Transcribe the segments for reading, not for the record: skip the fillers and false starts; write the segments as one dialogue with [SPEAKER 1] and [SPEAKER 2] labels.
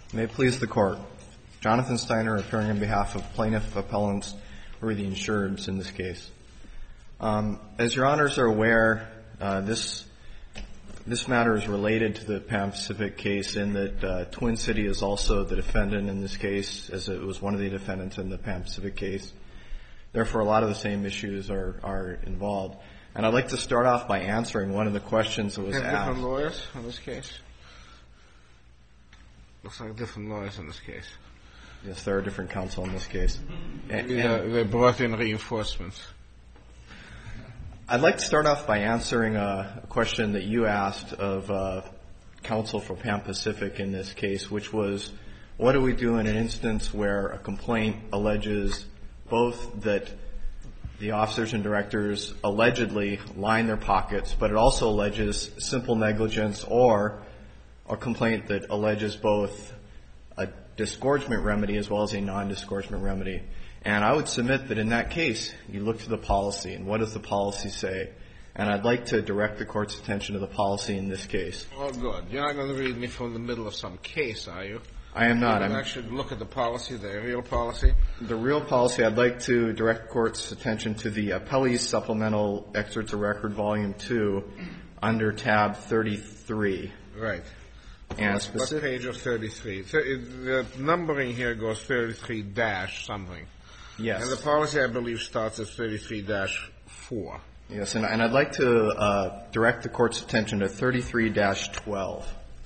[SPEAKER 1] May it please the Court. Jonathan Steiner, appearing on behalf of plaintiff appellants or the insureds in this case. As Your Honors are aware, this matter is related to the Pan Pacific case in that Twin City is also the defendant in this case, as it was one of the defendants in the Pan Pacific case. Therefore, a lot of the same issues are involved. And I'd like to start off by answering one of the questions that was asked.
[SPEAKER 2] Different lawyers on this case? Looks like different lawyers in this case.
[SPEAKER 1] Yes, there are different counsel in this case.
[SPEAKER 2] They brought in reinforcements.
[SPEAKER 1] I'd like to start off by answering a question that you asked of counsel for Pan Pacific in this case, which was, what do we do in an instance where a complaint alleges both that the officers and directors allegedly line their pockets, but it also alleges simple negligence, or a complaint that alleges both a disgorgement remedy as well as a non-disgorgement remedy. And I would submit that in that case, you look to the policy, and what does the policy say? And I'd like to direct the Court's attention to the policy in this case.
[SPEAKER 2] Oh, good. You're not going to read me from the middle of some case, are you?
[SPEAKER 1] I am not.
[SPEAKER 2] I should look at the policy, the real policy.
[SPEAKER 1] The real policy, I'd like to direct the Court's attention to the Appellee's Supplemental Excerpts of Record, Volume 2, under tab 33.
[SPEAKER 2] Right.
[SPEAKER 1] And
[SPEAKER 2] what page of 33? The numbering here goes 33-something.
[SPEAKER 1] Yes.
[SPEAKER 2] And the policy, I believe, starts at 33-4.
[SPEAKER 1] Yes, and I'd like to direct the Court's attention to 33-12.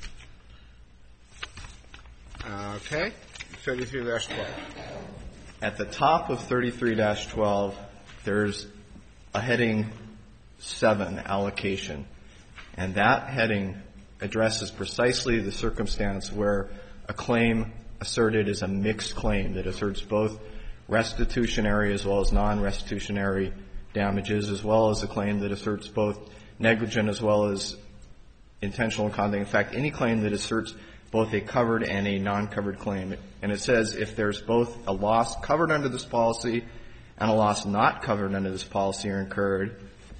[SPEAKER 2] Okay. 33-12.
[SPEAKER 1] At the top of 33-12, there's a heading 7, allocation. And that heading addresses precisely the circumstance where a claim asserted is a mixed claim that asserts both restitutionary as well as non-restitutionary damages, as well as a claim that asserts both negligent as well as intentional conduct. In fact, any claim that asserts both a covered and a non-covered claim. And it says if there's both a loss covered under this policy and a loss not covered under this policy are incurred.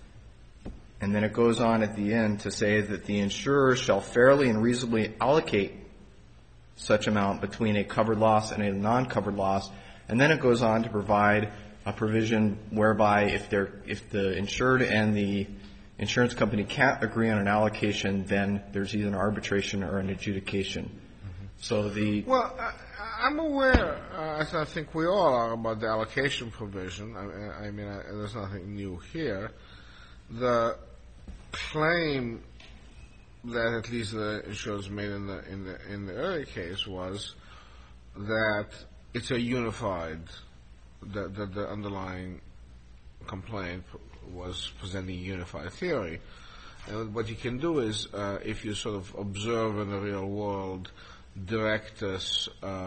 [SPEAKER 1] And then it goes on at the end to say that the insurer shall fairly and reasonably allocate such amount between a covered loss and a non-covered loss. And then it goes on to provide a provision whereby if the insured and the insurance company can't agree on an allocation, then there's either an arbitration or an adjudication. Mm-hmm. So
[SPEAKER 2] Well, I'm aware, as I think we all are, about the allocation provision. I mean, there's nothing new here. The claim that at least the insurers made in the early case was that it's a unified, that the underlying complaint was presenting a unified theory. And what you can do is, if you sort of observe in the real world directors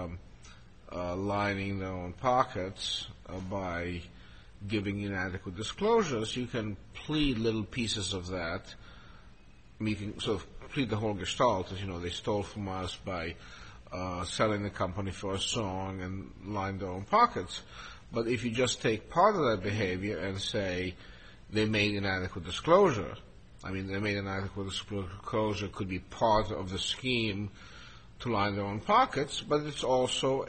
[SPEAKER 2] lining their own pockets by giving inadequate disclosures, you can plead little pieces of that. You can sort of plead the whole gestalt, as you know, they stole from us by selling the company for a song and lined their own pockets. But if you just take part of that behavior and say they made inadequate disclosure, I mean, they made inadequate disclosure could be part of the scheme to line their own pockets, but it's also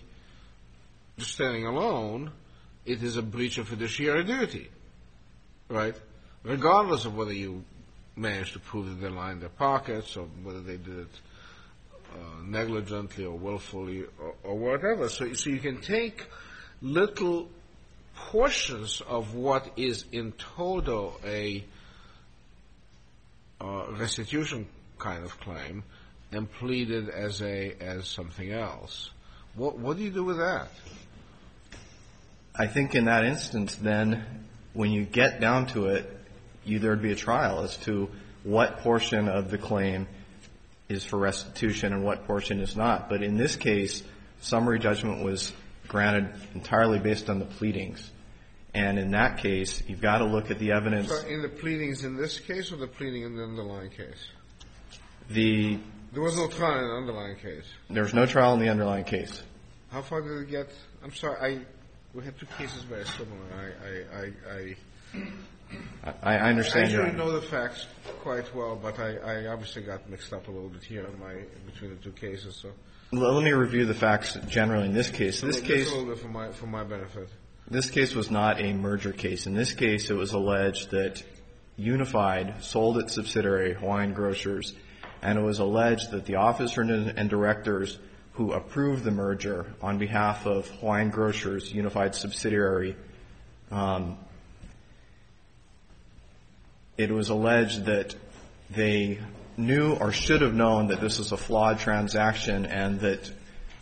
[SPEAKER 2] just standing alone, it is a breach of fiduciary duty, right? Regardless of whether you managed to prove that they lined their pockets or whether they did it negligently or willfully or whatever. So you can take little portions of what is in total a restitution kind of claim and plead it as something else. What do you do with that?
[SPEAKER 1] I think in that instance, then, when you get down to it, there'd be a trial as to what portion of the claim is for restitution and what portion is not. But in this case, summary judgment was granted entirely based on the pleadings. And in that case, you've got to look at the evidence.
[SPEAKER 2] So in the pleadings in this case or the pleading in the underlying case?
[SPEAKER 1] There
[SPEAKER 2] was no trial in the underlying case.
[SPEAKER 1] There was no trial in the underlying case.
[SPEAKER 2] How far did it get? I'm sorry, we had two cases very similar.
[SPEAKER 1] I understand.
[SPEAKER 2] I usually know the facts quite well, but I obviously got mixed up a little bit here between the two cases. So
[SPEAKER 1] let me review the facts generally in this case. This case,
[SPEAKER 2] a little bit for my benefit.
[SPEAKER 1] This case was not a merger case. In this case, it was alleged that Unified sold its subsidiary, Hawaiian Grocers, and it was alleged that the officers and directors who approved the merger on behalf of Hawaiian Grocers, Unified subsidiary, it was alleged that they knew or should have known that this was a flawed transaction and that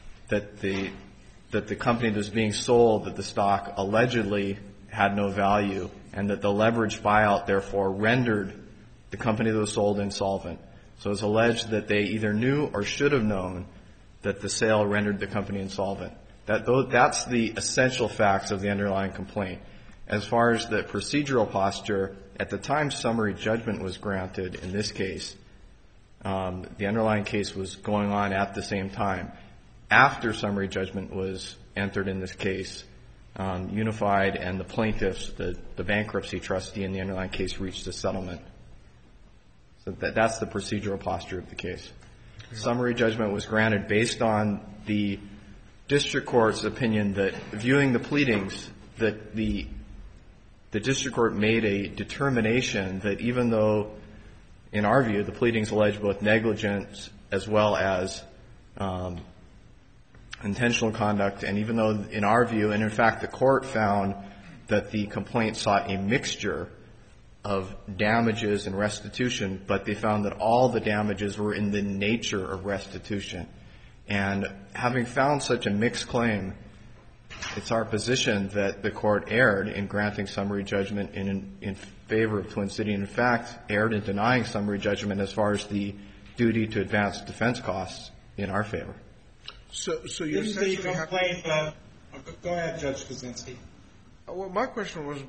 [SPEAKER 1] the company that was being sold, that the stock allegedly had no value, and that the leveraged buyout therefore rendered the company that was sold insolvent. So it was alleged that they either knew or should have known that the sale rendered the company insolvent. That's the essential facts of the underlying complaint. As far as the procedural posture, at the time summary judgment was granted in this case, the underlying case was going on at the same time. After summary judgment was entered in this case, Unified and the plaintiffs, the bankruptcy trustee in the underlying case, reached a settlement. So that's the procedural posture of the case. Summary judgment was granted based on the district court's opinion that, viewing the pleadings, that the district court made a determination that even though, in our view, the pleadings allege both negligence as well as intentional conduct, and even though, in our view, and in fact the court found that the complaint sought a mixture of damages and restitution, but they found that all the damages were in the nature of restitution. And having found such a mixed claim, it's our position that the court erred in granting summary judgment in favor of Twin City, and in fact erred in denying summary judgment as far as the duty to advance defense costs in our favor.
[SPEAKER 2] So you essentially have...
[SPEAKER 3] Go ahead, Judge Kuczynski.
[SPEAKER 2] Well, my question was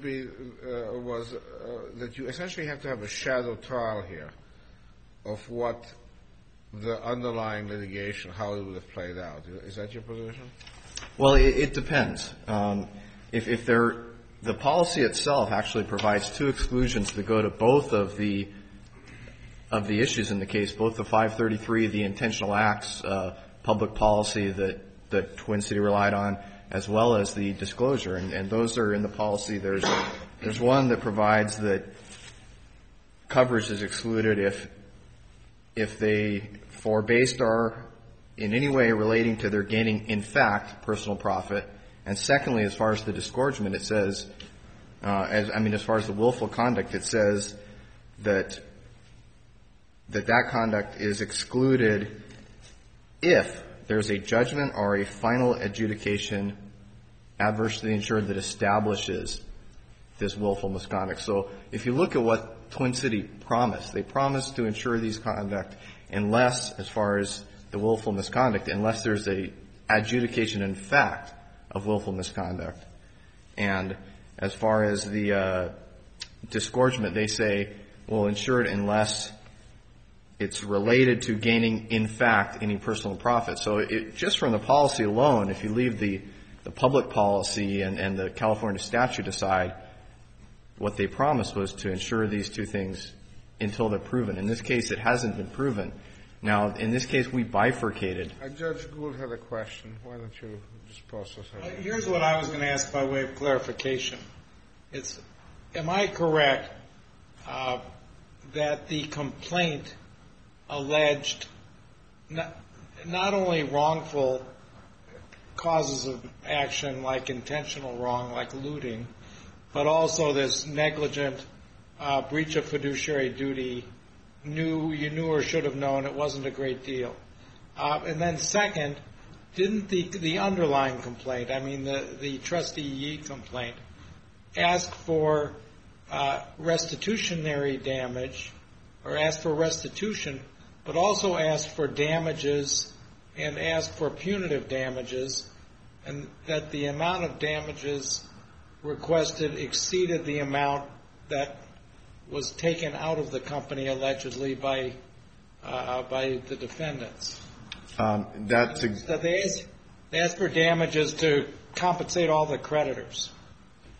[SPEAKER 2] that you essentially have to have a shadow trial here of what the underlying litigation, how it would have played out. Is that your position?
[SPEAKER 1] Well, it depends. If the policy itself actually provides two exclusions that go to both of the issues in the case, both the 533, the intentional acts, public policy that Twin City relied on, as well as the disclosure, and those are in the policy. There's one that provides that coverage is excluded if they forebased are in any way relating to their gaining, in fact, personal profit. And secondly, as far as the disgorgement, it says, as far as the willful conduct, it says that conduct is excluded if there's a judgment or a final adjudication adverse to the insured that establishes this willful misconduct. So if you look at what Twin City promised, they promised to insure these conduct unless, as far as the willful misconduct, unless there's a adjudication in fact of willful misconduct. And as far as the disgorgement, they say, well, insure it unless it's related to gaining, in fact, any personal profit. So just from the policy alone, if you leave the public policy and the California statute aside, what they promised was to insure these two things until they're proven. In this case, it hasn't been proven. Now, in this case, we bifurcated.
[SPEAKER 2] Judge Gould had a question. Why don't you just process that?
[SPEAKER 3] Here's what I was going to ask by way of clarification. Am I correct that the complaint alleged not only wrongful causes of action like intentional wrong, like looting, but also this negligent breach of fiduciary duty, you knew or should have known it wasn't a great deal. And then second, didn't the underlying complaint, the trustee complaint, ask for restitutionary damage or ask for restitution, but also ask for damages and ask for punitive damages, and that the amount of damages requested exceeded the amount that was taken out of the company allegedly by the defendants? That they asked for damages to compensate all the creditors.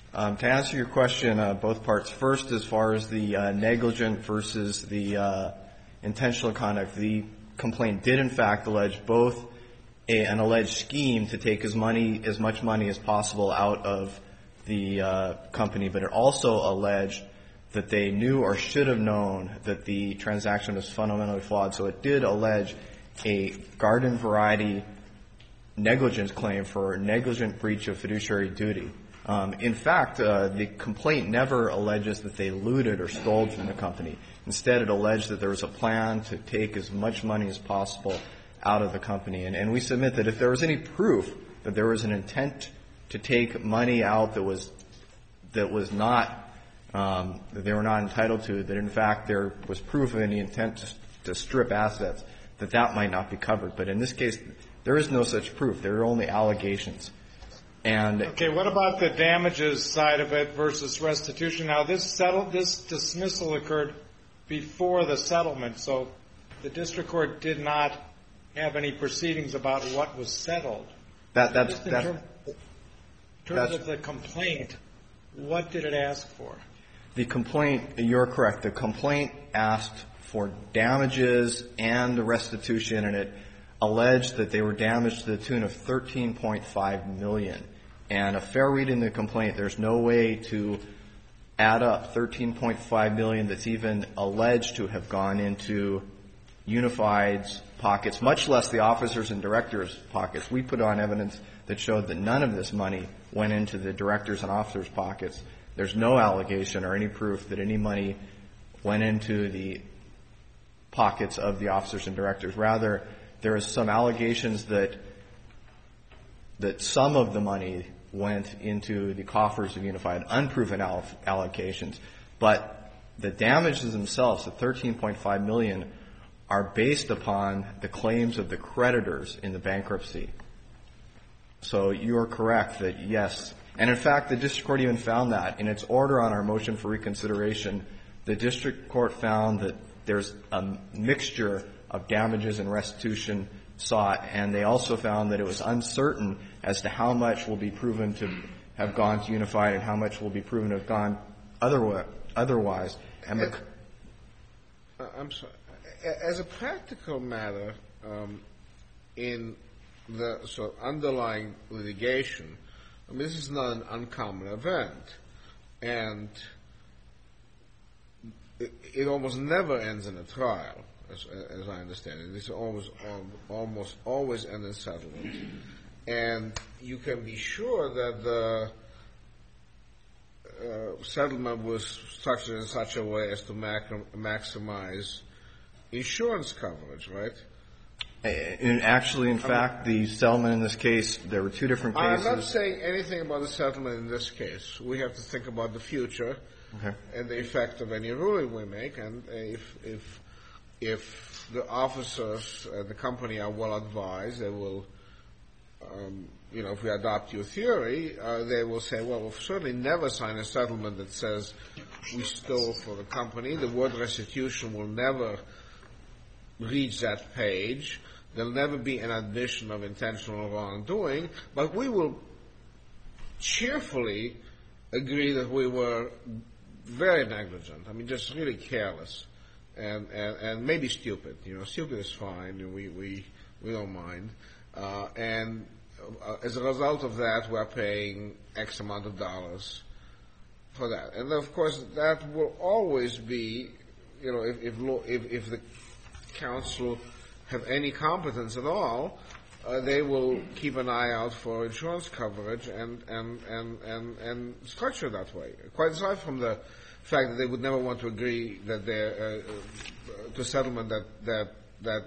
[SPEAKER 1] To answer your question, both parts. First, as far as the negligent versus the intentional conduct, the complaint did in fact allege both an alleged scheme to take as much money as possible out of the company, but it also alleged that they knew or should have known that the transaction was fundamentally flawed. So it did allege a garden variety negligence claim for negligent breach of fiduciary duty. In fact, the complaint never alleges that they looted or stole from the company. Instead, it alleged that there was a plan to take as much money as possible out of the company. And we submit that if there was any proof that there was an intent to take money out that was not that they were not entitled to, that in fact there was proof of any intent to strip assets, that might not be covered. But in this case, there is no such proof. There are only allegations. And
[SPEAKER 3] okay, what about the damages side of it versus restitution? Now, this dismissal occurred before the settlement, so the district court did not have any proceedings about what was settled.
[SPEAKER 1] That's
[SPEAKER 3] in terms of the complaint, what did it ask for?
[SPEAKER 1] The complaint, you're correct. The complaint asked for damages and the restitution, and it alleged that they were damaged to the tune of $13.5 million. And a fair reading of the complaint, there's no way to add up $13.5 million that's even alleged to have gone into Unified's pockets, much less the officers and directors' pockets. We put on evidence that showed that none of this money went into the directors' and officers' pockets. There's no allegation or any proof that any money went into the pockets of the officers and directors. Rather, there is some allegations that some of the money went into the coffers of Unified, unproven allocations. But the damages themselves, the $13.5 million, are based upon the claims of the creditors in the bankruptcy. So you are correct that, yes. And in fact, the district court even found that. In its order on our motion for reconsideration, the district court found that there's a mixture of damages and restitution sought, and they also found that it was uncertain as to how much will be proven to have gone to Unified and how much will be proven to have gone otherwise. And
[SPEAKER 2] I'm sorry. As a practical matter, in the underlying litigation, I mean, this is not an uncommon event, and it almost never ends in a trial, as I understand it. It's almost always ends in settlement, and you can be sure that the settlement was structured in such a way as to maximize insurance coverage, right?
[SPEAKER 1] And actually, in fact, the settlement in this case, there were two different cases.
[SPEAKER 2] I'm not saying anything about the settlement in this case. We have to think about the future and the effect of any ruling we make. And if the officers at the company are well advised, they will, if we adopt your theory, they will say, well, we'll certainly never sign a settlement that says we stole for the company. The word restitution will never reach that page. There'll never be an admission of intentional wrongdoing, but we will cheerfully agree that we were very negligent. I mean, just really careless and maybe stupid. Stupid is fine. We don't mind. And as a result of that, we're paying X amount of dollars for that. And of course, that will always be, if the counsel have any competence at all, they will keep an eye out for insurance coverage and structure that way. Quite aside from the fact that they would never want to agree that to settlement that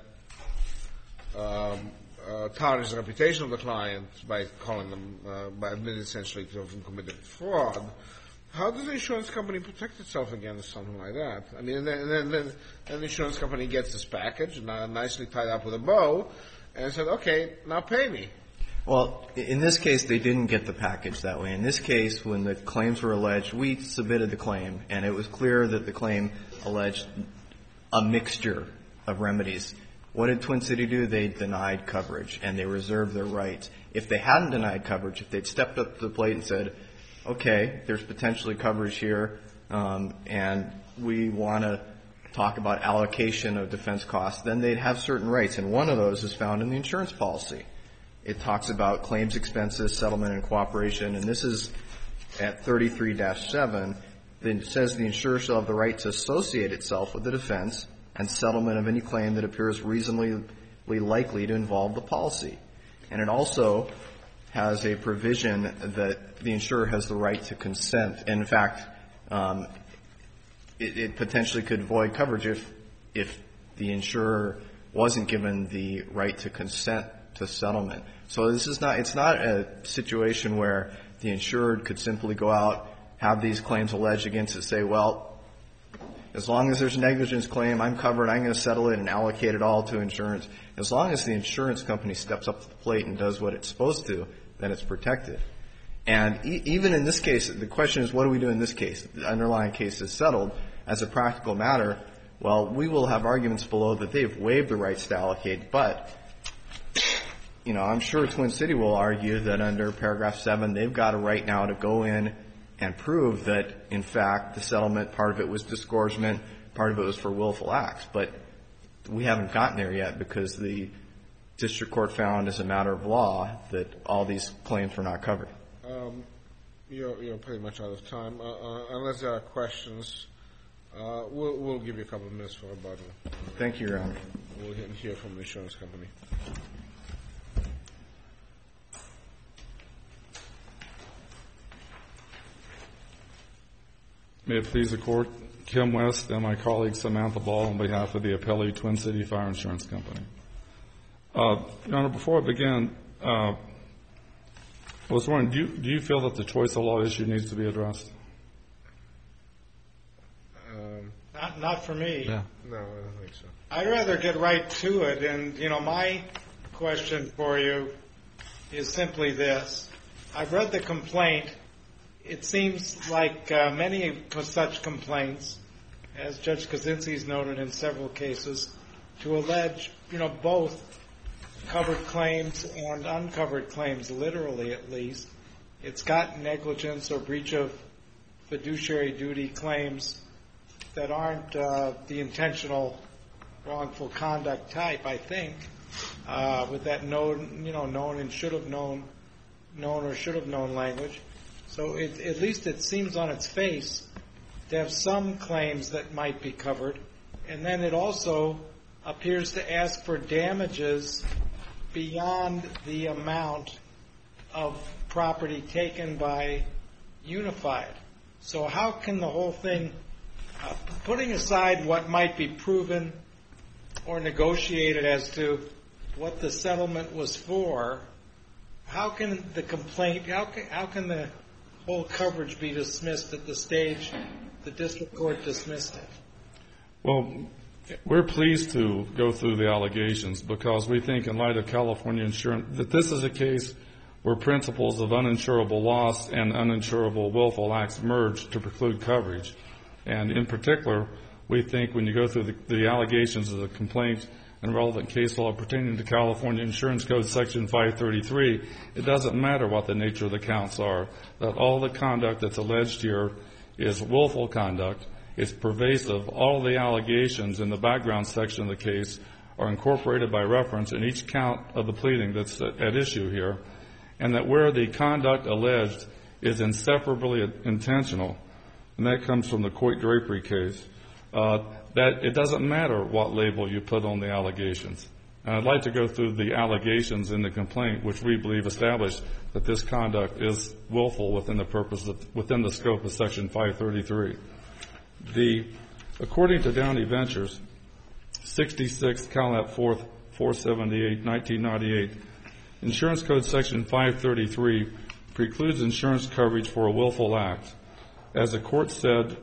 [SPEAKER 2] tarnishes the reputation of the client by calling them by admitting essentially to have committed fraud. How does the insurance company protect itself against something like that? I mean, and then the insurance company gets this package, nicely tied up with a bow, and said, okay, now pay me.
[SPEAKER 1] Well, in this case, they didn't get the package that way. In this case, when the claims were alleged, we submitted the claim, and it was clear that the claim alleged a mixture of remedies. What did Twin City do? They denied coverage, and they reserved their rights. If they hadn't denied coverage, if they'd stepped up to the plate and said, okay, there's potentially coverage here, and we want to talk about allocation of defense costs, then they'd have certain rights. And one of those is found in the insurance policy. It talks about claims expenses, settlement, and cooperation. And this is at 33-7. It says the insurer shall have the right to associate itself with the defense and settlement of any claim that appears reasonably likely to involve the policy. And it also has a provision that the insurer has the right to consent. And in fact, it potentially could void coverage if the insurer wasn't given the right to consent to settlement. So it's not a situation where the insured could simply go out, have these claims alleged against it, say, well, as long as there's a negligence claim, I'm covered, I'm going to settle it and allocate it all to insurance. As long as the insurance company steps up to the plate and does what it's supposed to, then it's protected. And even in this case, the question is, what do we do in this case? The underlying case is settled. As a practical matter, well, we will have arguments below that they've waived the rights to allocate, but, you know, I'm sure Twin City will argue that under paragraph 7, they've got a right now to go in and prove that, in fact, the settlement, part of it was disgorgement, part of it was for willful acts. But we haven't gotten there yet because the district court found as a matter of law that all these claims were not covered.
[SPEAKER 2] You're pretty much out of time. Unless there are questions, we'll give you a couple of minutes for rebuttal.
[SPEAKER 1] Thank you, Your Honor.
[SPEAKER 2] We'll hear from the insurance company.
[SPEAKER 4] May it please the Court, Kim West and my colleague Samantha Ball on behalf of the Appellee Twin City Fire Insurance Company. Your Honor, before I begin, I was wondering, do you feel that the choice of law issue needs to be addressed?
[SPEAKER 3] Not for me.
[SPEAKER 4] Yeah.
[SPEAKER 2] No, I don't think so.
[SPEAKER 3] I'd rather get right to it. And, you know, my question for you is simply this. I've read the complaint. It seems like many such complaints, as Judge Kaczynski's noted in several cases, to allege, you know, both covered claims and uncovered claims, literally at least. It's got negligence or breach of fiduciary duty claims that aren't the intentional wrongful conduct type, I think, with that known and should have known or should have known language. So at least it seems on its face to have some claims that might be covered. And then it also appears to ask for damages beyond the amount of property taken by Unified. So how can the whole thing, putting aside what might be proven or negotiated as to what the settlement was for, how can the complaint, how can the whole coverage be dismissed at the stage the district court dismissed it?
[SPEAKER 4] Well, we're pleased to go through the allegations because we think in light of California insurance that this is a case where principles of uninsurable loss and uninsurable willful acts merge to preclude coverage. And in particular, we think when you go through the allegations of the complaint and relevant case law pertaining to California Insurance Code Section 533, it doesn't matter what the nature of the counts are, that all the conduct that's alleged here is willful conduct. It's pervasive. All the allegations in the background section of the case are incorporated by reference in each count of the pleading that's at issue here, and that where the conduct alleged is inseparably intentional, and that comes from the Coit Drapery case, that it doesn't matter what label you put on the allegations. And I'd like to go through the allegations in the complaint, which we believe establish that this conduct is willful within the scope of Section 533. According to Downey Ventures, 66 Calap 4th 478, 1998, Insurance Code Section 533 precludes insurance coverage for a willful act. As the court said,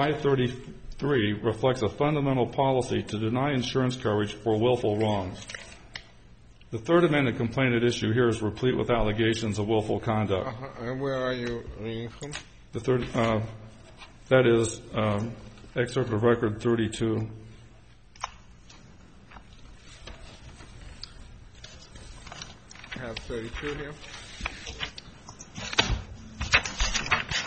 [SPEAKER 4] 533 reflects a fundamental policy to deny insurance coverage for willful wrongs. The Third Amendment complaint at issue here is replete with allegations of willful conduct.
[SPEAKER 2] And where are you reading from?
[SPEAKER 4] The third, that is excerpt of record 32.
[SPEAKER 2] I have 32 here.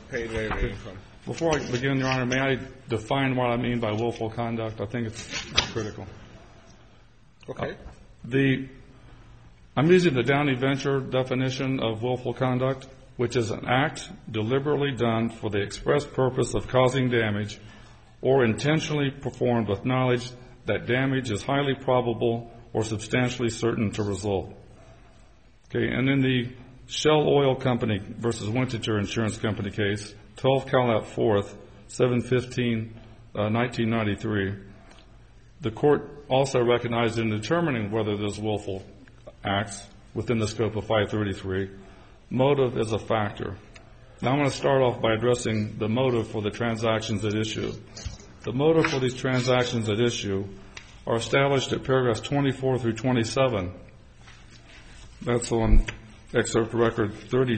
[SPEAKER 2] page are you reading from?
[SPEAKER 4] Before I begin, Your Honor, may I define what I mean by willful conduct? I think it's critical.
[SPEAKER 2] Okay.
[SPEAKER 4] I'm using the Downey Venture definition of willful conduct, which is an act deliberately done for the express purpose of causing damage or intentionally performed with knowledge that damage is highly probable or substantially certain to result. Okay, and in the Shell Oil Company versus Winterthur Insurance Company case, 12 Calat 4th, 7/15/1993, the court also recognized in determining whether there's willful acts within the scope of 533, motive is a factor. Now I'm going to start off by addressing the motive for the transactions at issue. The motive for these transactions at issue are established at paragraphs 24 through 27. That's on excerpt record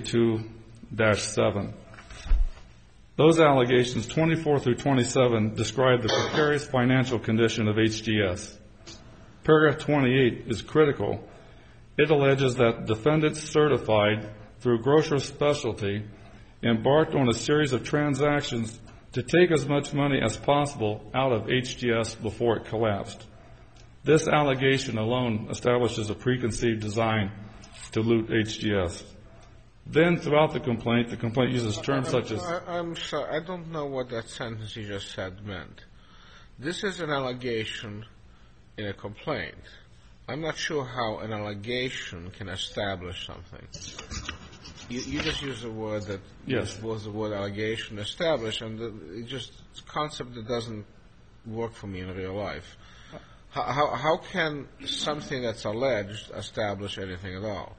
[SPEAKER 4] 32-7. Those allegations, 24 through 27, describe the precarious financial condition of HGS. Paragraph 28 is critical. It alleges that defendants certified through Grocer Specialty embarked on a series of transactions to take as much money as possible out of HGS before it collapsed. This allegation alone establishes a preconceived design to loot HGS. Then, throughout the complaint uses terms such as...
[SPEAKER 2] I'm sorry, I don't know what that sentence you just said meant. This is an allegation in a complaint. I'm not sure how an allegation can establish something. You just used a word that was the word allegation, establish, and it's just a concept that doesn't work for me in real life. How can something that's alleged establish anything at all?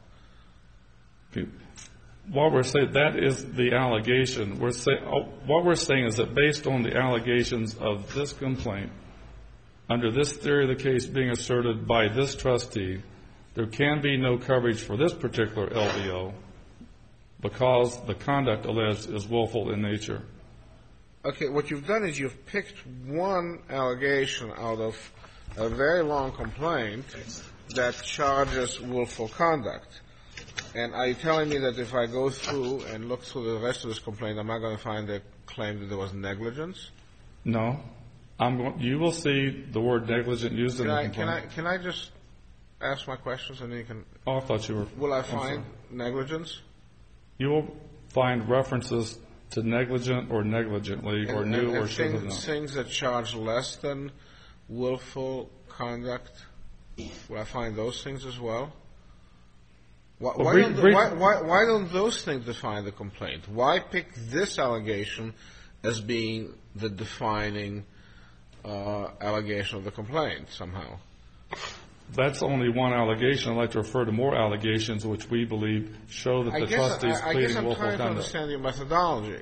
[SPEAKER 4] What we're saying, that is the allegation. What we're saying is that based on the allegations of this complaint, under this theory of the case being asserted by this trustee, there can be no coverage for this particular LBO because the conduct alleged is willful in nature.
[SPEAKER 2] Okay, what you've done is you've picked one allegation out of a very long complaint that charges willful conduct. And are you telling me that if I go through and look through the rest of this complaint, am I going to find a claim that there was negligence?
[SPEAKER 4] No. You will see the word negligent used in the complaint.
[SPEAKER 2] Can I just ask my questions and then you can...
[SPEAKER 4] Oh, I thought you were...
[SPEAKER 2] Will I find negligence?
[SPEAKER 4] You will find references to negligent or negligently or knew or should have known.
[SPEAKER 2] Things that charge less than willful conduct, will I find those things as well? Why don't those things define the complaint? Why pick this allegation as being the defining allegation of the complaint somehow?
[SPEAKER 4] That's only one allegation. I'd like to refer to more allegations which we believe show that the trustee is pleading willful conduct.
[SPEAKER 2] I guess I'm trying to understand your methodology.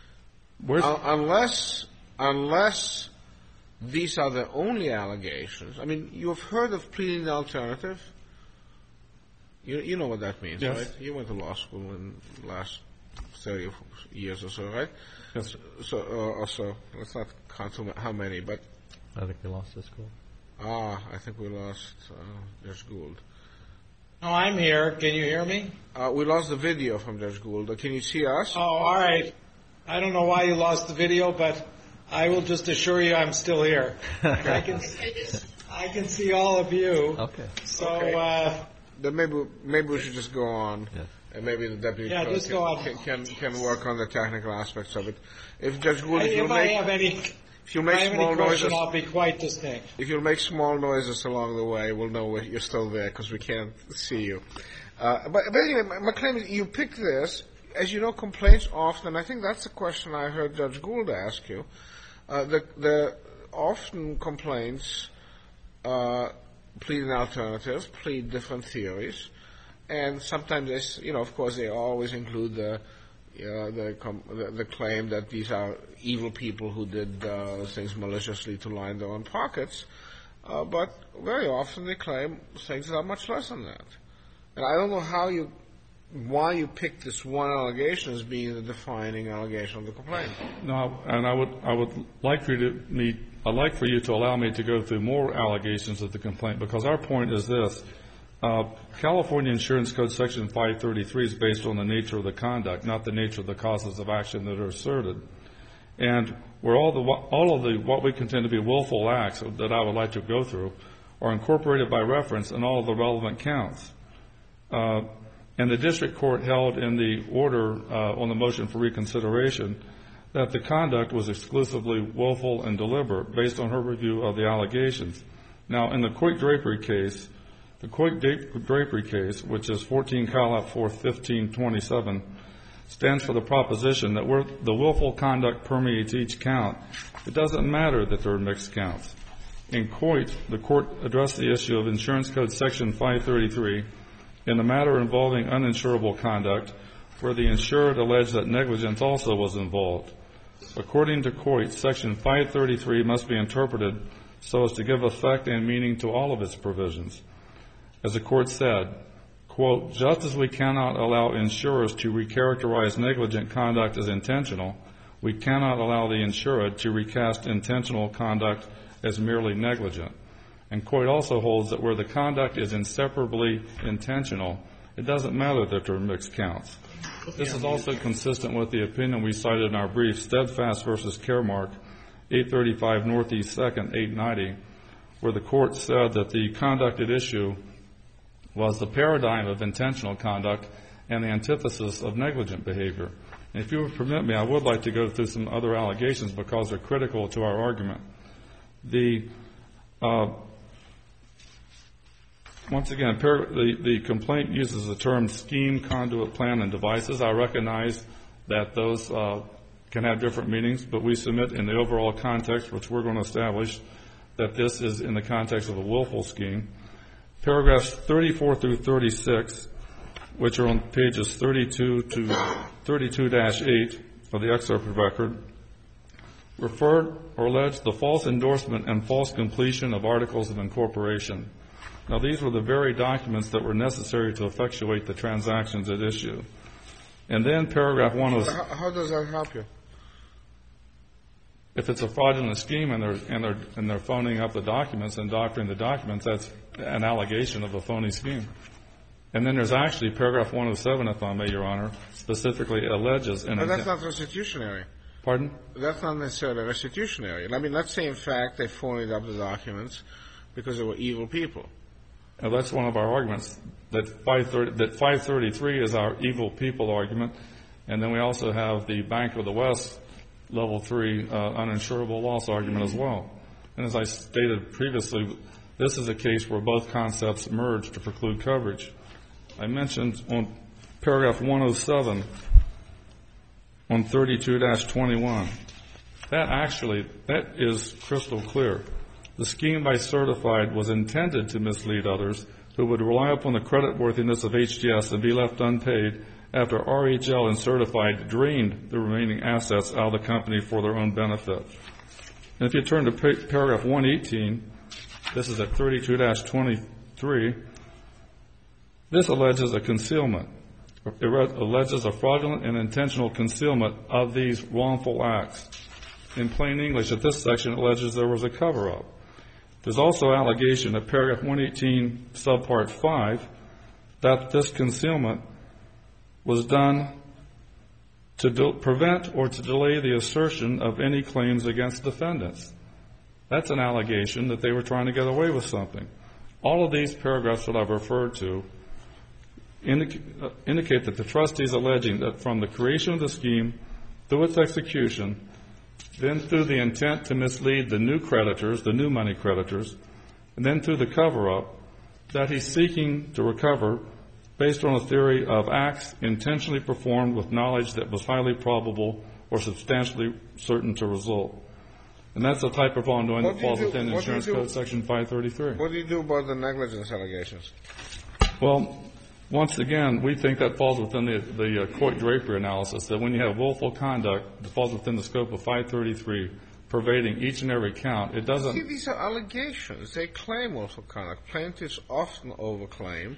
[SPEAKER 2] Unless these are the only allegations. I mean, you've heard of pleading the alternative. You know what that means,
[SPEAKER 4] yes.
[SPEAKER 2] Right? You went to law school in the last 30 years or so, right?
[SPEAKER 4] Yes.
[SPEAKER 2] So let's not count how many, but...
[SPEAKER 5] I think we lost this school.
[SPEAKER 2] I think we lost Judge Gould.
[SPEAKER 3] No, I'm here. Can you hear me?
[SPEAKER 2] We lost the video from Judge Gould. Can you see us?
[SPEAKER 3] Oh, all right. I don't know why you lost the video, but I will just assure you I'm still here. I can see all of you.
[SPEAKER 5] Okay.
[SPEAKER 3] So...
[SPEAKER 2] Okay. Then maybe we should just go on,
[SPEAKER 5] yes.
[SPEAKER 2] And maybe the deputy can work on the technical aspects of it. If Judge Gould, if you make small noises,
[SPEAKER 3] I'll be quite distinct.
[SPEAKER 2] If you'll make small noises along the way, we'll know you're still there because we can't see you. But anyway, my claim is you pick this. As you know, complaints often. I think that's the question I heard Judge Gould ask you. The often complaints. Plead an alternative, plead different theories, and sometimes they, of course, they always include the claim that these are evil people who did things maliciously to line their own pockets, but very often they claim things that are much less than that. And I don't know why you picked this one allegation as being the defining allegation of the complaint.
[SPEAKER 4] No, and I would like for you I'd like for you to allow me to go through more allegations of the complaint because our point is this. California Insurance Code Section 533 is based on the nature of the conduct, not the nature of the causes of action that are asserted. And where all of the what we contend to be willful acts that I would like to go through are incorporated by reference in all of the relevant counts. And the district court held in the order on the motion for reconsideration that the conduct was exclusively willful and deliberate based on her review of the allegations. Now, in the Coit-Drapery case, which is 14 Calap 4th 1527, stands for the proposition that where the willful conduct permeates each count, it doesn't matter that there are mixed counts. In Coit, the court addressed the issue of Insurance Code Section 533 in a matter involving uninsurable conduct where the insured alleged that negligence also was involved. According to Coit, Section 533 must be interpreted so as to give effect and meaning to all of its provisions. As the court said, quote, just as we cannot allow insurers to recharacterize negligent conduct as intentional, we cannot allow the insured to recast intentional conduct as merely negligent. And Coit also holds that where the conduct is inseparably intentional, it doesn't matter that there are mixed counts. This is also consistent with the opinion we cited in our brief, Steadfast versus Caremark, 835 Northeast 2nd, 890, where the court said that the conduct at issue was the paradigm of intentional conduct and the antithesis of negligent behavior. And if you would permit me, I would like to go through some other allegations because they're critical to our argument. Once again, the complaint uses the term scheme, conduit, plan, and devices. I recognize that those can have different meanings, but we submit in the overall context, which we're going to establish, that this is in the context of a willful scheme. Paragraphs 34 through 36, which are on pages 32 to 32-8 of the excerpt of record, referred or alleged the false endorsement and false completion of articles of incorporation. Now, these were the very documents that were necessary to effectuate the transactions at issue. And then paragraph 1 was...
[SPEAKER 2] How does that help you?
[SPEAKER 4] If it's a fraudulent scheme and they're phoning up the documents and doctoring the documents, that's an allegation of a phony scheme. And then there's actually paragraph 107, if I may, Your Honor, specifically alleges...
[SPEAKER 2] But that's not restitutionary.
[SPEAKER 4] Pardon?
[SPEAKER 2] That's not necessarily restitutionary. I mean, let's say, in fact, they phoned up the documents because they were evil people.
[SPEAKER 4] Now, that's one of our arguments, that 533 is our evil people argument. And then we also have the Bank of the West Level 3 uninsurable loss argument as well. And as I stated previously, this is a case where both concepts merge to preclude coverage. I mentioned on paragraph 107 on 32-21, that is crystal clear. The scheme by Certified was intended to mislead others who would rely upon the creditworthiness of HGS and be left unpaid after RHL and Certified drained the remaining assets out of the company for their own benefit. And if you turn to paragraph 118, this is at 32-23, this alleges a concealment. It alleges a fraudulent and intentional concealment of these wrongful acts. In plain English, at this section, it alleges there was a cover-up. There's also allegation at paragraph 118, subpart 5, that this concealment was done to prevent or to delay the assertion of any claims against defendants. That's an allegation that they were trying to get away with something. All of these paragraphs that I've referred to indicate that the trustee is alleging that from the creation of the scheme through its execution, then through the intent to mislead the new creditors, the new money creditors, and then through the cover-up, that he's seeking to recover based on a theory of acts intentionally performed with knowledge that was highly probable or substantially certain to result. And that's the type of wrongdoing that falls within Insurance Code Section 533.
[SPEAKER 2] What do you do about the negligence allegations?
[SPEAKER 4] Well, once again, we think that falls within the Coit-Drapery analysis, that when you have willful conduct that falls within the scope of 533, pervading each and every count, it doesn't...
[SPEAKER 2] See, these are allegations. They claim willful conduct. Plaintiffs often overclaim.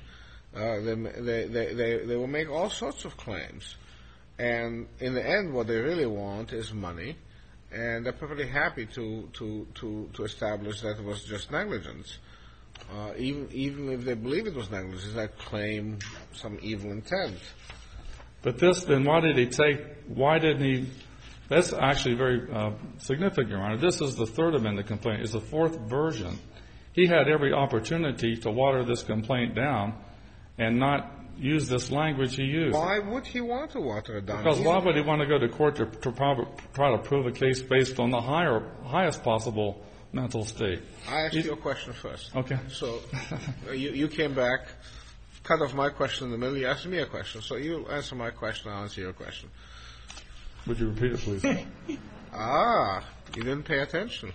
[SPEAKER 2] They will make all sorts of claims. And in the end, what they really want is money. And they're perfectly happy to establish that it was just negligence. Even if they believe it was negligence, that claim some evil intent.
[SPEAKER 4] But then why didn't he, that's actually very significant, Your Honor. This is the third amended complaint. It's the fourth version. He had every opportunity to water this complaint down and not use this language he used.
[SPEAKER 2] Why would he want to water it down?
[SPEAKER 4] Because why would he want to go to court to try to prove a case based on the highest possible mental state?
[SPEAKER 2] I asked you a question first.
[SPEAKER 4] Okay.
[SPEAKER 2] So you came back, cut off my question in the middle. You asked me a question. So you answer my question, I'll answer your question.
[SPEAKER 4] Would you repeat it, please?
[SPEAKER 2] You didn't pay attention.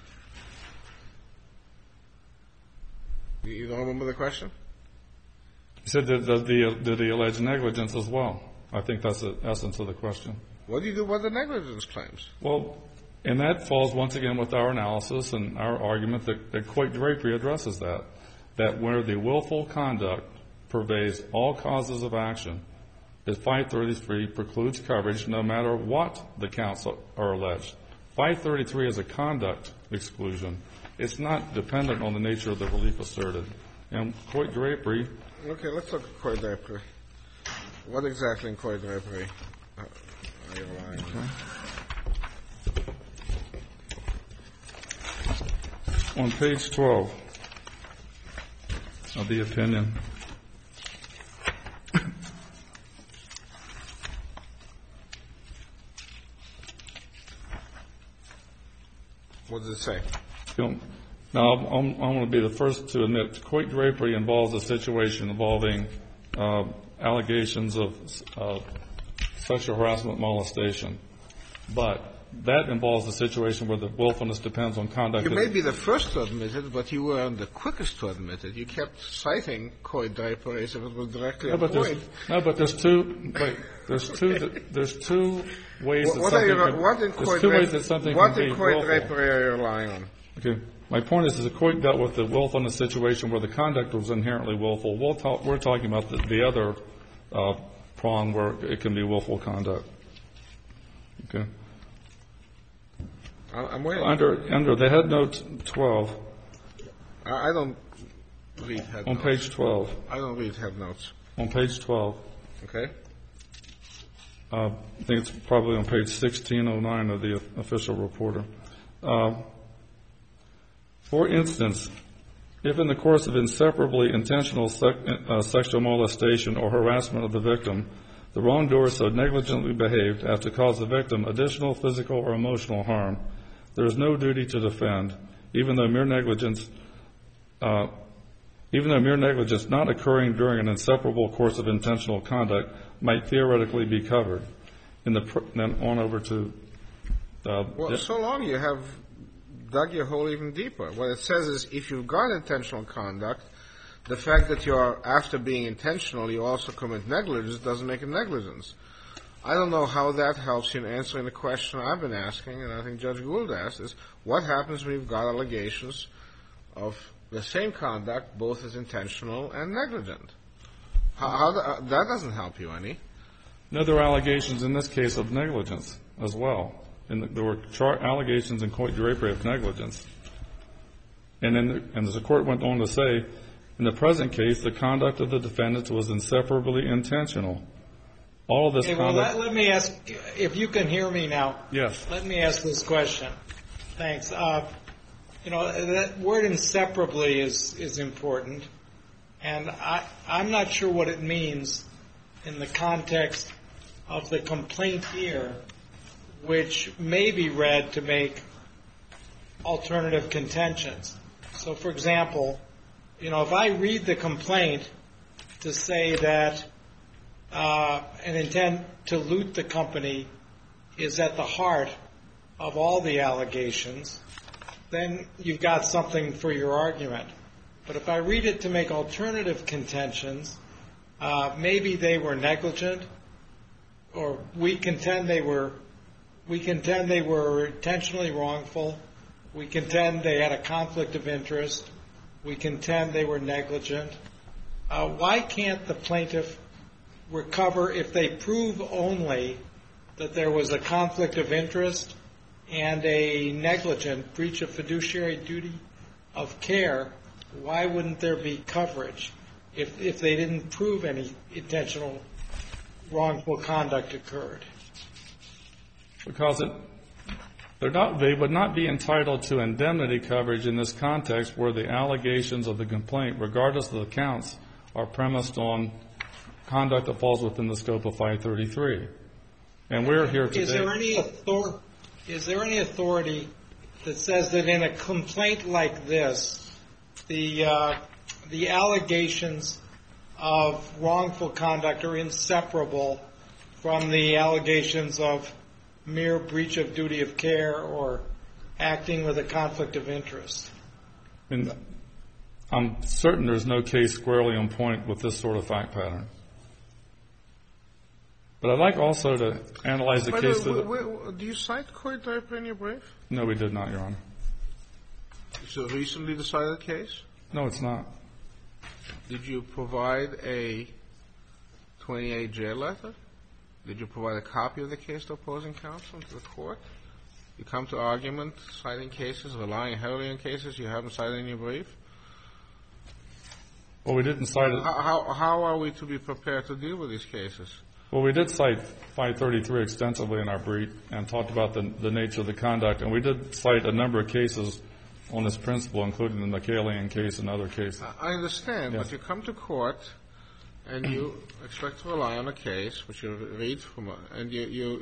[SPEAKER 2] You don't remember the question?
[SPEAKER 4] He said, did he allege negligence as well? I think that's the essence of the question.
[SPEAKER 2] What do you do about the negligence claims?
[SPEAKER 4] Well, and that falls once again with our analysis and our argument that Coit-Drapery addresses that where the willful conduct pervades all causes of action, that 533 precludes coverage no matter what the counts are alleged. 533 is a conduct exclusion. It's not dependent on the nature of the relief asserted. And Coit-Drapery...
[SPEAKER 2] Okay, let's look at Coit-Drapery. What exactly in Coit-Drapery are you relying on?
[SPEAKER 4] On page 12 of the opinion,
[SPEAKER 2] What does it say?
[SPEAKER 4] Now, I'm going to be the first to admit Coit-Drapery involves a situation involving allegations of sexual harassment, molestation. But that involves a situation where the willfulness depends on conduct.
[SPEAKER 2] You may be the first to admit it, but you weren't the quickest to admit it. You kept citing Coit-Drapery as if it was directly on point.
[SPEAKER 4] But there's two ways that something can be willful.
[SPEAKER 2] What in Coit-Drapery are you relying on?
[SPEAKER 4] Okay. My point is that Coit dealt with the willfulness situation where the conduct was inherently willful. We're talking about the other prong where it can be willful conduct. Okay.
[SPEAKER 2] I'm waiting.
[SPEAKER 4] Under the head note 12.
[SPEAKER 2] I don't read head notes.
[SPEAKER 4] On page 12.
[SPEAKER 2] I don't read head notes.
[SPEAKER 4] On page 12.
[SPEAKER 2] Okay.
[SPEAKER 4] I think it's probably on page 1609 of the official reporter. For instance, if in the course of inseparably intentional sexual molestation or harassment of the victim, the wrongdoer so negligently behaved as to cause the victim additional physical or emotional harm, there is no duty to defend, even though mere negligence not occurring during an inseparable course of intentional conduct might theoretically be covered. Then on over to...
[SPEAKER 2] so long you have dug your hole even deeper. What it says is if you've got intentional conduct, the fact that you're, after being intentional, you also commit negligence doesn't make it negligence. I don't know how that helps you in answering the question I've been asking, and I think Judge Gould asked, is what happens when you've got allegations of the same conduct, both as intentional and negligent? That doesn't help you any.
[SPEAKER 4] No, there are allegations in this case of negligence as well. And there were allegations in Coit-Drapery of negligence. And as the court went on to say, in the present case, the conduct of the defendants was inseparably intentional. All of this conduct...
[SPEAKER 3] Let me ask, if you can hear me now.
[SPEAKER 4] Yes.
[SPEAKER 3] Let me ask this question. Thanks. That word inseparably is important. And I'm not sure what it means in the context of the complaint here, which may be read to make alternative contentions. So, for example, if I read the complaint to say that an intent to loot the company is at the heart of all the allegations, then you've got something for your argument. But if I read it to make alternative contentions, maybe they were negligent, or we contend they were intentionally wrongful. We contend they had a conflict of interest. We contend they were negligent. Why can't the plaintiff recover if they prove only that there was a conflict of interest and a negligent breach of fiduciary duty of care why wouldn't there be coverage if they didn't prove any intentional wrongful conduct occurred?
[SPEAKER 4] Because they would not be entitled to indemnity coverage in this context where the allegations of the complaint, regardless of the counts, are premised on conduct that falls within the scope of 533. And we're here today.
[SPEAKER 3] Is there any authority that says that in a complaint like this, the allegations of wrongful conduct are inseparable from the allegations of mere breach of duty of care or acting with a conflict of interest?
[SPEAKER 4] And I'm certain there's no case squarely on point with this sort of fact pattern. But I'd like also to analyze the case.
[SPEAKER 2] Do you cite Coy Draper in your brief?
[SPEAKER 4] No, we did not, Your Honor.
[SPEAKER 2] It's a recently decided case?
[SPEAKER 4] No, it's not.
[SPEAKER 2] Did you provide a 28J letter? Did you provide a copy of the case to opposing counsel to the court? You come to argument citing cases, relying heavily on cases you haven't cited in your brief?
[SPEAKER 4] Well, we didn't cite it.
[SPEAKER 2] How are we to be prepared to deal with these cases?
[SPEAKER 4] Well, we did cite 533 extensively in our brief and talked about the nature of the conduct. And we did cite a number of cases on this principle, including the McAlien case and other cases.
[SPEAKER 2] I understand,
[SPEAKER 4] Yes.
[SPEAKER 2] but you come to court and you expect to rely on a case which you read from, and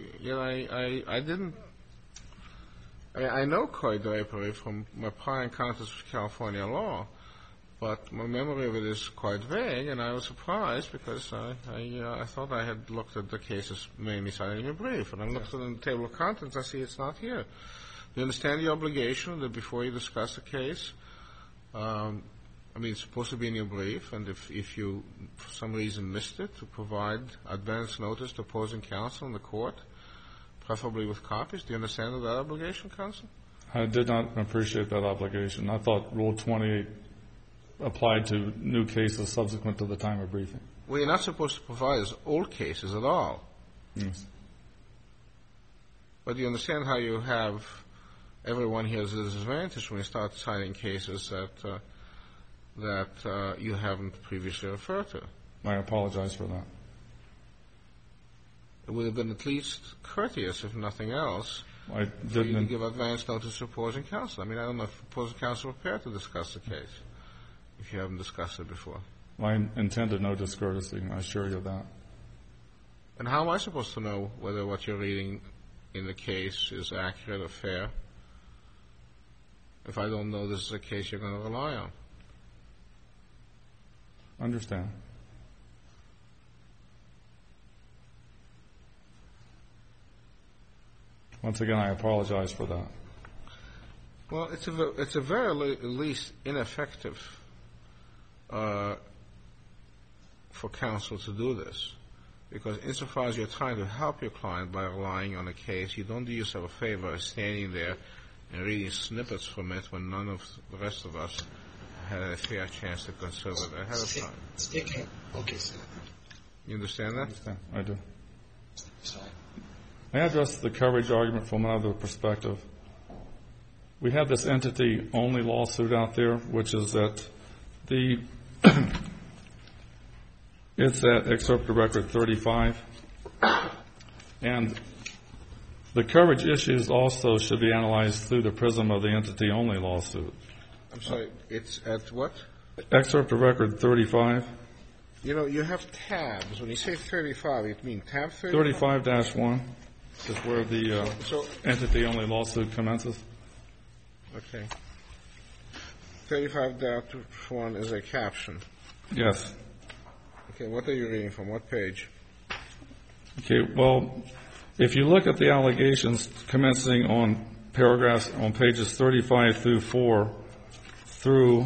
[SPEAKER 2] I know Coy Draper from my prior encounters with California law, but my memory of it is quite vague, and I was surprised because I thought I had looked at the cases mainly cited in your brief, and I looked at the table of contents, I see it's not here. Do you understand the obligation that before you discuss a case, it's supposed to be in your brief, and if you, for some reason, missed it, to provide advance notice to opposing counsel in the court, preferably with copies? Do you understand that obligation, counsel?
[SPEAKER 4] I did not appreciate that obligation. I thought Rule 28 applied to new cases subsequent to the time of briefing.
[SPEAKER 2] Well, you're not supposed to provide us old cases at all.
[SPEAKER 4] Yes.
[SPEAKER 2] But do you understand how you have everyone here as a disadvantage when you start citing cases that you haven't previously referred to?
[SPEAKER 4] I apologize for that.
[SPEAKER 2] It would have been at least courteous, if nothing else,
[SPEAKER 4] I
[SPEAKER 2] for you to
[SPEAKER 4] didn't.
[SPEAKER 2] give advance notice to opposing counsel. I don't know if opposing counsel are prepared to discuss the case if you haven't discussed it before.
[SPEAKER 4] I intended no discourtesy, I assure you of that.
[SPEAKER 2] And how am I supposed to know whether what you're reading in the case is accurate or fair if I don't know this is a case you're going to rely on?
[SPEAKER 4] Understand. Once again, I apologize for that.
[SPEAKER 2] Well, it's a very least ineffective for counsel to do this, because insofar as you're trying to help your client by relying on a case, you don't do yourself a favor standing there and reading snippets from it when none of the rest of us had a fair chance to consider it ahead of time.
[SPEAKER 3] Okay, sir.
[SPEAKER 2] You understand that?
[SPEAKER 4] I do.
[SPEAKER 3] Sorry.
[SPEAKER 4] May I address the coverage argument from another perspective? We have this entity-only lawsuit out there, which is that it's at Excerpt of Record 35, and the coverage issues also should be analyzed through the prism of the entity-only lawsuit.
[SPEAKER 2] I'm sorry, it's at what?
[SPEAKER 4] Excerpt of Record 35.
[SPEAKER 2] You have tabs. When you say 35, you mean tab 35?
[SPEAKER 4] 35-1 is where the entity-only lawsuit commences.
[SPEAKER 2] Okay. 35-1 is a caption.
[SPEAKER 4] Yes.
[SPEAKER 2] Okay, what are you reading from? What page?
[SPEAKER 4] Okay, well, if you look at the allegations commencing on paragraphs on pages 35 through 4 through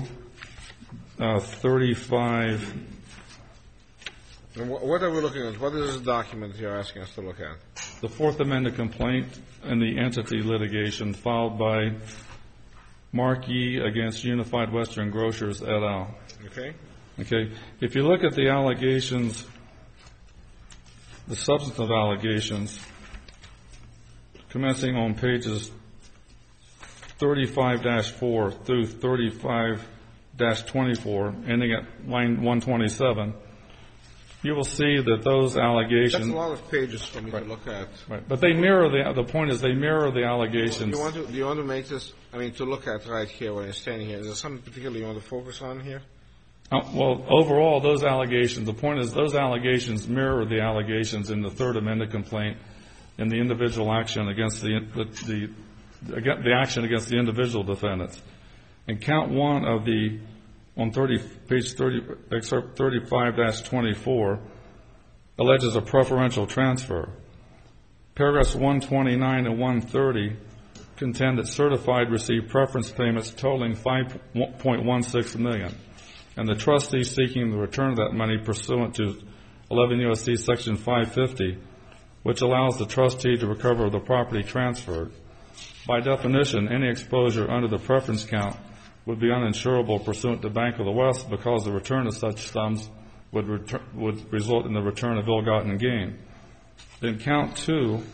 [SPEAKER 4] 35.
[SPEAKER 2] And what are we looking at? What is the document you're asking us to look at?
[SPEAKER 4] The Fourth Amendment complaint and the entity litigation filed by Markey against Unified Western Grocers et al.
[SPEAKER 2] Okay.
[SPEAKER 4] Okay. If you look at the allegations, the substantive allegations, commencing on pages 35-4 through ending at line 127, you will see that those allegations.
[SPEAKER 2] That's a lot of pages for me to look at.
[SPEAKER 4] Right. But they mirror the point is they mirror the allegations.
[SPEAKER 2] Do you want to make this, to look at right here when you're standing here? Is there something particular you want to focus on here?
[SPEAKER 4] Well, overall, those allegations, the point is those allegations mirror the allegations in the third amended complaint in the individual action against the action against the individual defendants. And count one of page 30, excerpt 35-24 alleges a preferential transfer. Paragraphs 129 and 130 contend that certified received preference payments totaling $5.16 million. And the trustee seeking the return of that money pursuant to 11 U.S.C. Section 550, which allows the trustee to recover the property transferred. By definition, any exposure under the preference count would be uninsurable pursuant to Bank of the West because the return of such sums would result in the return of ill-gotten gain. Then count two,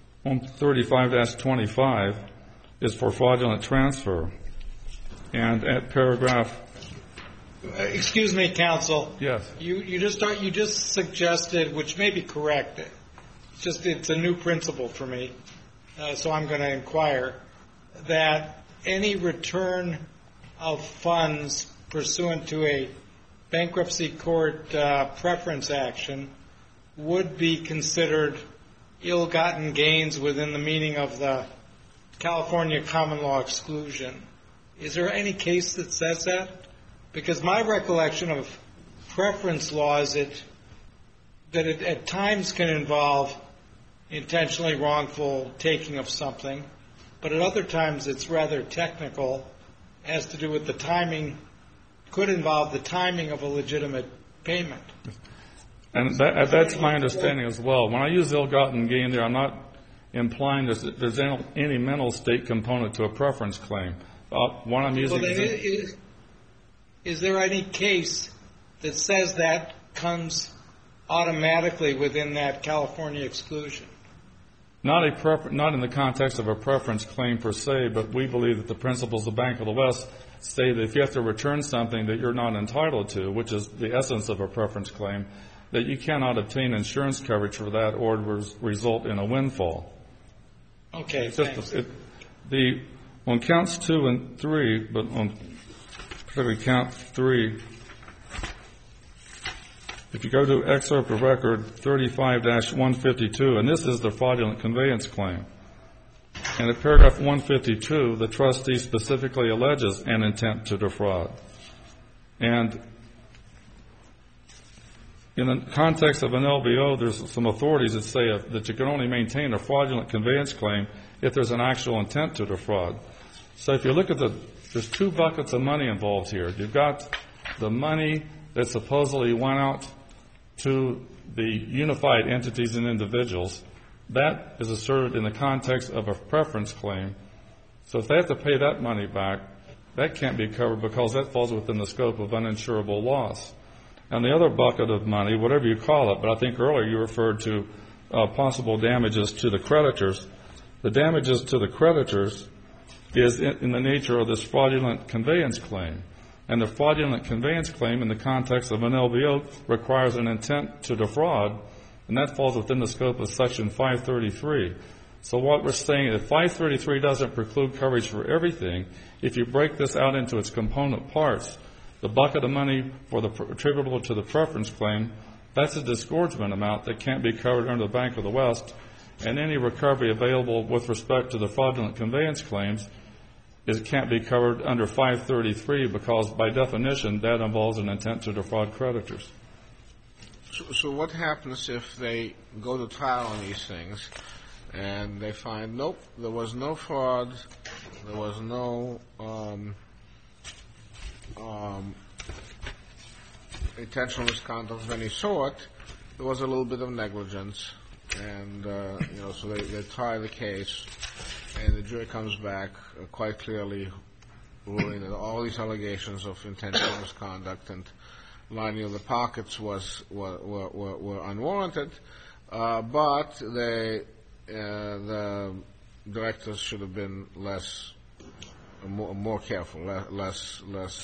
[SPEAKER 4] 135-25, is for fraudulent transfer. And at paragraph.
[SPEAKER 3] Excuse me, counsel.
[SPEAKER 4] Yes.
[SPEAKER 3] You just suggested, which may be correct. It's a new principle for me, so I'm going to inquire that any return of funds pursuant to a bankruptcy court preference action would be considered ill-gotten gains within the meaning of the California common law exclusion. Is there any case that says that? Because my recollection of preference law is that it at times can involve intentionally wrongful taking of something, but at other times it's rather technical, has to do with the timing, could involve the timing of a legitimate payment.
[SPEAKER 4] And that's my understanding as well. When I use ill-gotten gain there, I'm not implying there's any mental state component to a preference claim. What I'm using
[SPEAKER 3] is there any case that says that comes automatically within that California exclusion?
[SPEAKER 4] Not in the context of a preference claim per se, but we believe that the principles of Bank of the West say that if you have to return something that you're not entitled to, which is the essence of a preference claim, that you cannot obtain insurance coverage for that or it will result in a windfall.
[SPEAKER 3] Okay, thanks.
[SPEAKER 4] On counts 2 and 3, but on particularly count 3, if you go to excerpt of record 35-152, and this is the fraudulent conveyance claim, and at paragraph 152, the trustee specifically alleges an intent to defraud. And in the context of an LBO, there's some authorities that say that you can only maintain a fraudulent conveyance claim if there's an actual intent to defraud. So if you look at there's two buckets of money involved here. You've got the money that supposedly went out to the unified entities and individuals. That is asserted in the context of a preference claim. So if they have to pay that money back, that can't be covered because that falls within the scope of uninsurable loss. And the other bucket of money, whatever you call it, but I think earlier you referred to possible damages to the creditors. The damages to the creditors is in the nature of this fraudulent conveyance claim. And the fraudulent conveyance claim in the context of an LBO requires an intent to defraud, and that falls within the scope of Section 533. So what we're saying is 533 doesn't preclude coverage for everything. If you break this out into its component parts, the bucket of money attributable to the preference claim, that's a disgorgement amount that can't be covered under the Bank of the West, and any recovery available with respect to the fraudulent conveyance claims can't be covered under 533 because, by definition, that involves an intent to defraud creditors.
[SPEAKER 2] So what happens if they go to trial on these things and they find, nope, there was no fraud, there was no intentional misconduct of any sort, there was a little bit of negligence, and so they try the case, and the jury comes back quite clearly ruling that all these allegations of intentional misconduct and lining of the pockets were unwarranted, but the directors should have been less more careful, less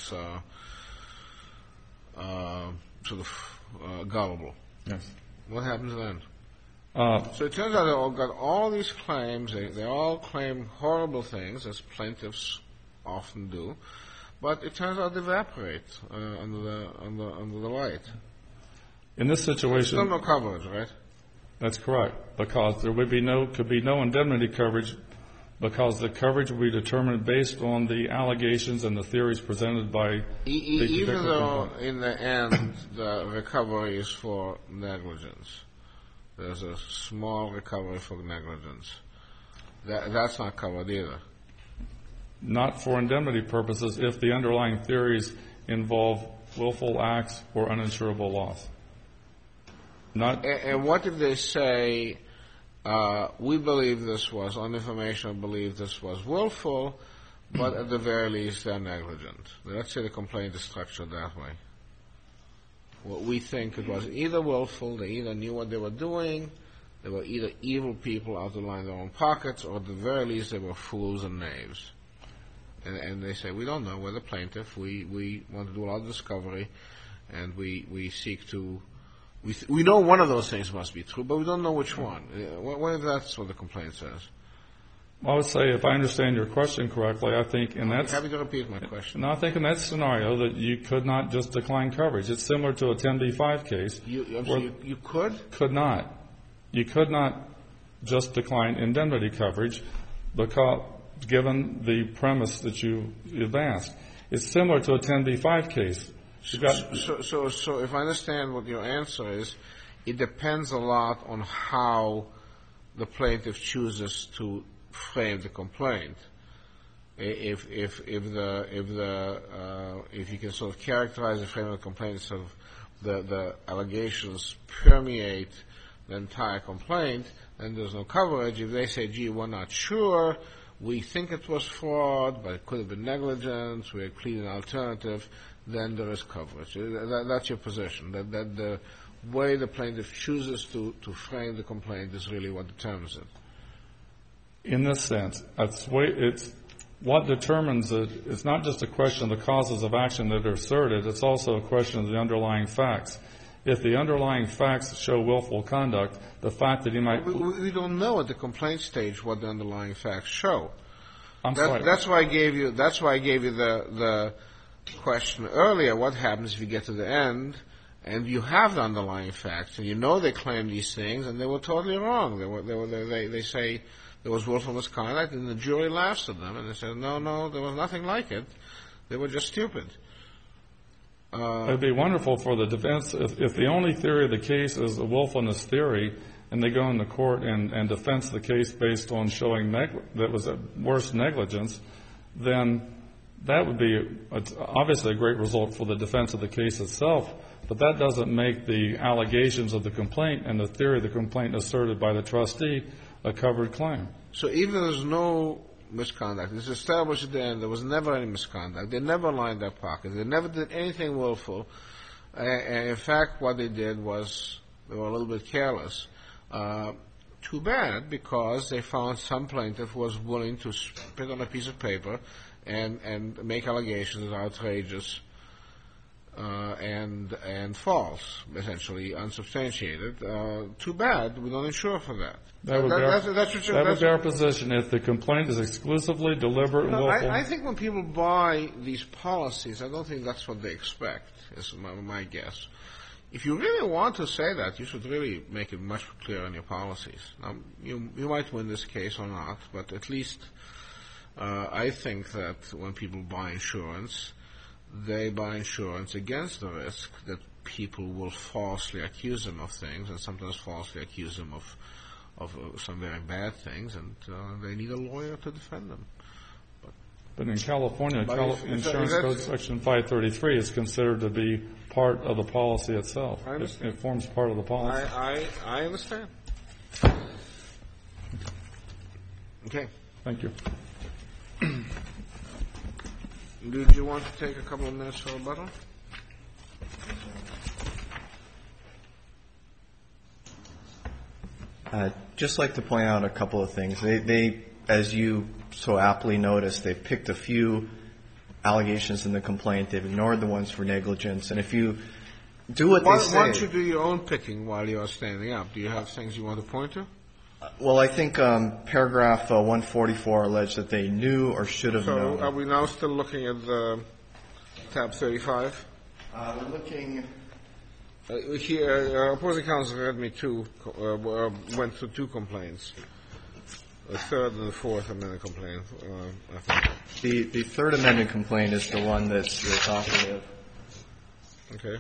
[SPEAKER 2] sort of gullible.
[SPEAKER 4] Yes.
[SPEAKER 2] What happens then? So it turns out they all got all these claims. They all claim horrible things, as plaintiffs often do, but it turns out they evaporate under the light.
[SPEAKER 4] In this situation,
[SPEAKER 2] Still no coverage, right?
[SPEAKER 4] that's correct, because there could be no indemnity coverage, because the coverage will be determined based on the allegations and the theories presented by the
[SPEAKER 2] Even
[SPEAKER 4] particular
[SPEAKER 2] though
[SPEAKER 4] complaint.
[SPEAKER 2] in the end the recovery is for negligence. There's a small recovery for negligence. That's not covered either.
[SPEAKER 4] Not for indemnity purposes if the underlying theories involve willful acts or uninsurable loss. Not
[SPEAKER 2] And what if they say, we believe this was, on information, believe this was willful, but at the very least they're negligent. Let's say the complaint is structured that way. Well, we think it was either willful, they either knew what they were doing, they were either evil people out to line their own pockets, or at the very least they were fools and knaves. And they say, we don't know, we're the plaintiff, we want to do a lot of discovery, and we seek to, we know one of those things must be true, but we don't know which one. What if that's what the complaint says?
[SPEAKER 4] I would say, if I understand your question correctly, I think in
[SPEAKER 2] I'm
[SPEAKER 4] that
[SPEAKER 2] happy to repeat my question.
[SPEAKER 4] no, I think in that scenario that you could not just decline coverage. It's similar to a 10b-5 case.
[SPEAKER 2] You could?
[SPEAKER 4] Could not. You could not just decline indemnity coverage because, given the premise that you advanced. It's similar to a 10b-5 case.
[SPEAKER 2] So if I understand what your answer is, it depends a lot on how the plaintiff chooses to frame the complaint. If you can sort of characterize the frame of the complaint, sort of the allegations permeate the entire complaint, then there's no coverage. If they say, gee, we're not sure, we think it was fraud, but it could have been negligence, we plead an alternative, then there is coverage. That's your position, that the way the plaintiff chooses to frame the complaint is really what determines it.
[SPEAKER 4] In this sense, it's what determines it. It's not just a question of the causes of action that are asserted. It's also a question of the underlying facts. If the underlying facts show willful conduct, the fact that he might...
[SPEAKER 2] We don't know at the complaint stage what the underlying facts show.
[SPEAKER 4] I'm sorry.
[SPEAKER 2] That's why I gave you the question earlier. What happens if you get to the end and you have the underlying facts and you know they claim these things and they were totally wrong? They say there was willful misconduct, and the jury laughs at them and they say, no, there was nothing like it. They were just stupid.
[SPEAKER 4] It'd be wonderful for the defense if the only theory of the case is a willfulness theory, and they go into court and defense the case based on showing that was a worse negligence, then that would be obviously a great result for the defense of the case itself. But that doesn't make the allegations of the complaint and the theory of the complaint asserted by the trustee a covered claim.
[SPEAKER 2] So even if there's no misconduct, it's established at the end there was never any misconduct. They never lined their pockets. They never did anything willful. And in fact, what they did was they were a little bit careless. Too bad, because they found some plaintiff who was willing to spit on a piece of paper and make allegations that are outrageous and false, essentially unsubstantiated. Too bad we don't insure for that.
[SPEAKER 4] That would be our position if the complaint is exclusively deliberate and willful.
[SPEAKER 2] I think when people buy these policies, I don't think that's what they expect, is my guess. If you really want to say that, you should really make it much clearer in your policies. Now, you might win this case or not, but at least I think that when people buy insurance, they buy insurance against the risk that people will falsely accuse them of things, and sometimes falsely accuse them of some very bad things, and they need a lawyer to defend them.
[SPEAKER 4] But in California, Insurance Code Section 533 is considered to be part of the policy itself.
[SPEAKER 2] I understand.
[SPEAKER 4] It forms part of the policy.
[SPEAKER 2] I understand. Okay.
[SPEAKER 4] Thank you.
[SPEAKER 2] Did you want to take a couple of minutes for rebuttal?
[SPEAKER 1] Just like to point out a couple of things. They as you so aptly noticed, they've picked a few allegations in the complaint. They've ignored the ones for negligence. And if you do what they say...
[SPEAKER 2] Why don't you do your own picking while you're standing up? Do you have things you want to point to?
[SPEAKER 1] Well, I think paragraph 144 alleged that they knew or should have known.
[SPEAKER 2] So are we now still looking at the tab 35?
[SPEAKER 1] We're looking...
[SPEAKER 2] Here, opposing counsel read me went through two complaints. The third and the fourth amendment complaint, I think.
[SPEAKER 1] The third amendment complaint is the one that's operative.
[SPEAKER 2] Okay.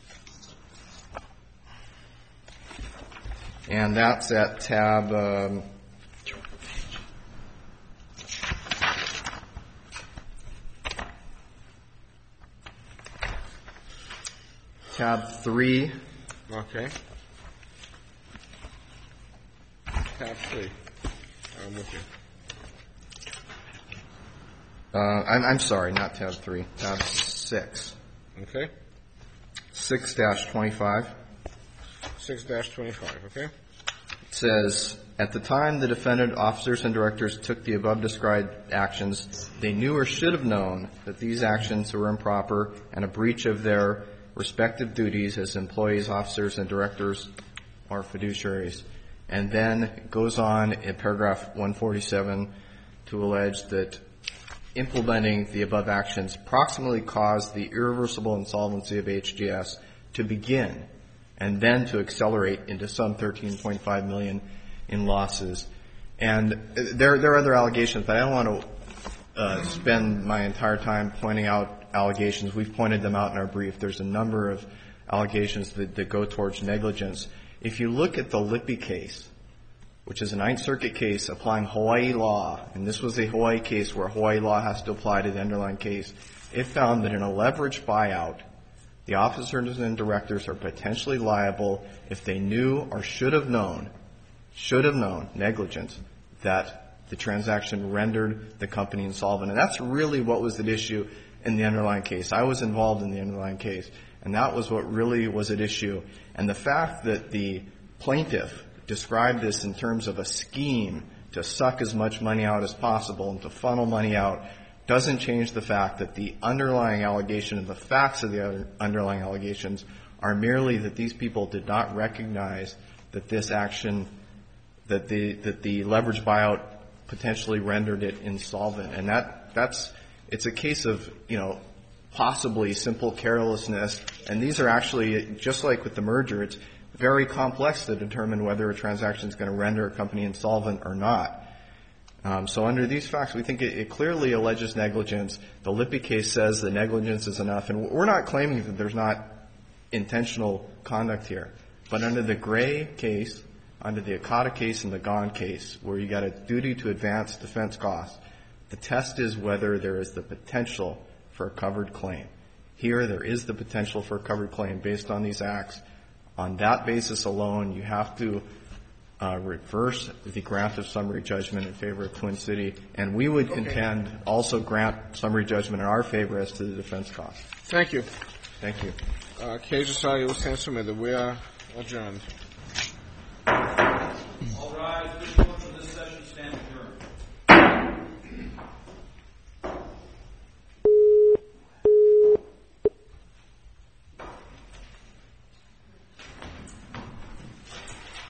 [SPEAKER 1] And that's at tab tab 3.
[SPEAKER 2] Okay. Tab 3. I'm with you.
[SPEAKER 1] I'm sorry, not tab 3. Tab 6.
[SPEAKER 2] Okay.
[SPEAKER 1] 6-25.
[SPEAKER 2] 6-25, okay.
[SPEAKER 1] It says, at the time the defendant, officers, and directors took the above-described actions, they knew or should have known that these actions were improper and a breach of their respective duties as employees, officers, and directors or fiduciaries. And then it goes on in paragraph 147 to allege that implementing the above actions proximately caused the irreversible insolvency of HGS to begin and then to accelerate into some $13.5 million in losses. And there are other allegations, but I don't want to spend my entire time pointing out allegations. We've pointed them out in our brief. There's a number of allegations that go towards negligence. If you look at the Lippy case, which is a Ninth Circuit case applying Hawaii law, and this was a Hawaii case where Hawaii law has to apply to the underlying case, it found that in a leveraged buyout, the officers and directors are potentially liable if they knew or should have known negligence, that the transaction rendered the company insolvent. And that's really what was at issue in the underlying case. I was involved in the underlying case, and that was what really was at issue. And the fact that the plaintiff described this in terms of a scheme to suck as much money out as possible and to funnel money out doesn't change the fact that the underlying allegation and the facts of the underlying allegations are merely that these people did not recognize that this action, that the leveraged buyout potentially rendered it insolvent. And it's a case of, possibly simple carelessness. And these are actually, just like with the merger, it's very complex to determine whether a transaction is going to render a company insolvent or not. So under these facts, we think it clearly alleges negligence. The Lippy case says that negligence is enough. And we're not claiming that there's not intentional conduct here. But under the Gray case, under the Okada case and the Gahn case, where you got a duty to advance defense costs, the test is whether there is the potential for a covered claim. Here, there is the potential for a covered claim based on these acts. On that basis alone, you have to reverse the grant of summary judgment in favor of Twin City, and we would contend also grant summary judgment in our favor as to the defense costs.
[SPEAKER 2] Thank you.
[SPEAKER 1] Thank you.
[SPEAKER 2] Case decided will stand submitted. We are adjourned.